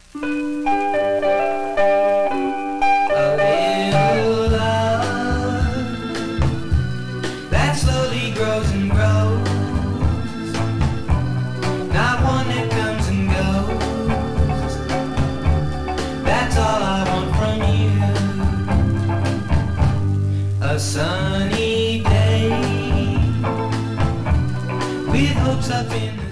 A little love that slowly grows and grows, not one that comes and goes. That's all I want from you. A sunny day with hopes up in the